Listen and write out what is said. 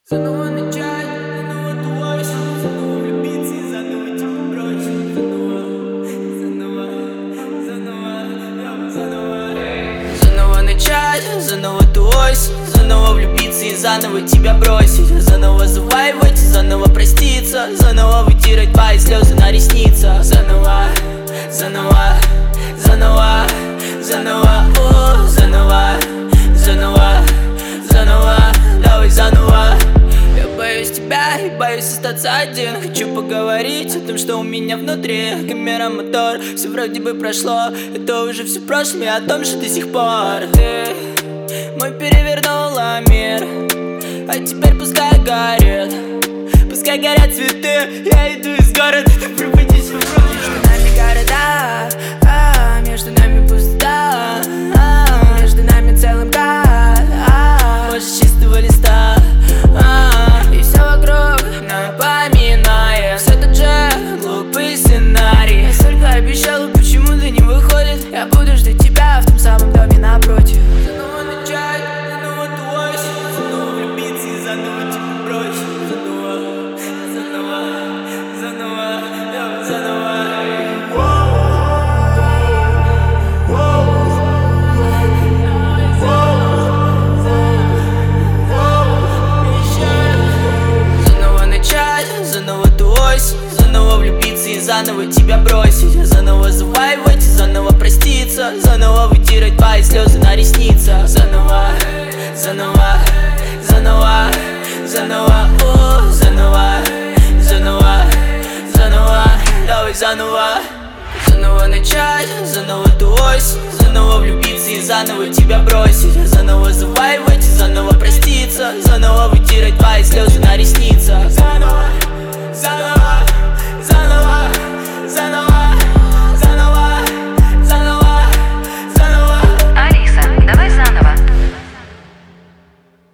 Заново начать, заново твой, заново влюбиться и заново тебя бросить. Заново начать, заново твой, заново влюбиться и заново тебя бросить. Заново заваивать, заново проститься, заново вытирать твои слезы на ресницах. Заново, заново, заново, заново, о, заново, заново, заново, давай заново. Я боюсь тебя и боюсь остаться один. Хочу поговорить о том, что у меня внутри. Камера, мотор, все вроде бы прошло. Это уже все в прошлом, и о том, что до сих пор ты мой перевернула мир. А теперь пускай горит, пускай горят цветы. Я иду из города, ты пробудись в руки. Между нами города, между нами пустота, между нами целым гад, больше чистого листа. И все вокруг напоминает все тот же глупый сценарий. Я столько обещала, почему ты не выходит? Я буду ждать тебя в том самом доме напротив. Заново начать, заново твой, заново влюбиться и заново тебя бросить. Заново, заново, заново, заново. Заново влюбиться и заново тебя бросить. Заново заваивать, заново проститься, заново вытирать твои слезы на ресницах. Заново, заново, заново, заново, о, заново, заново, заново, давай заново. Заново начать, заново твой, заново влюбиться и заново тебя бросить. Заново заваивать, заново проститься, заново вытирать твои слезы на ресницах. Заново.